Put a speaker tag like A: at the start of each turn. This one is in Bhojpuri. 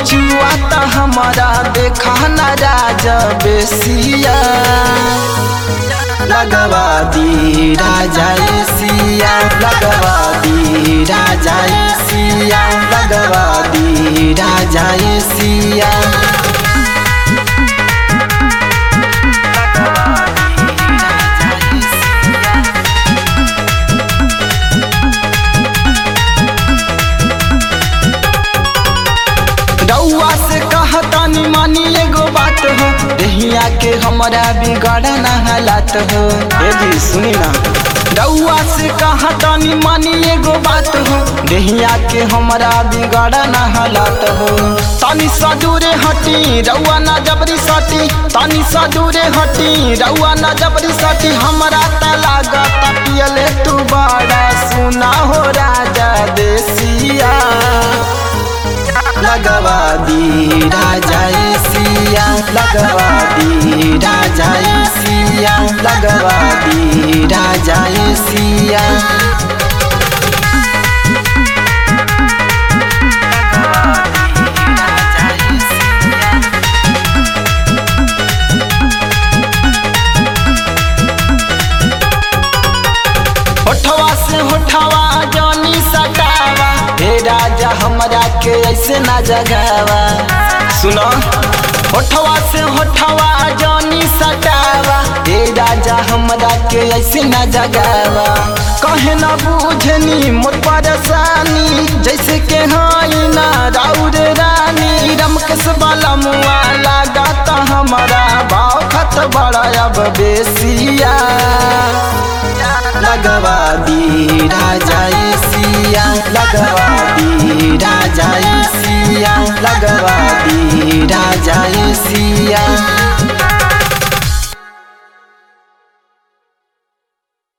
A: चुआ त हमारा देखा न राजा बेसिया लगवा दी राजा सिया लगवा दी राजा सिया लगवा दी राजा सिया रउआ से कहतानी मानी एगो बात हो देहिया के हमारा बिगड़ ना हालात हो ए जी सुनी ना रउआ से कहतानी मानी एगो बात हो देहिया के हमारा बिगड़ ना हालात हो तनी सा दूरे हटी रउआ ना जबरी सटी तनी सा दूरे हटी रउआ ना जबरी सटी हमारा त लागत पियले तू बड़ा सुना हो राजा देसिया लगवा दी राजा सिया लगवा दी राजा सिया लगवा दी राजा सिया होठवा से होठवा जानी सटावा हे राजा हमरा के ऐसे ना जगावा सुनो होठवा से होठवा जानी सटावा हे राजा हमरा के ऐसे ना जगावा कहे ना बुझनी मोर परेशानी जैसे के हाई ना राउर रानी रमकस वाला मुआ लागत हमारा भाव खत बड़ा अब बेसिया लगवा दी राजा सिया लगवा दी राजा सिया लगवा दी राजा सिया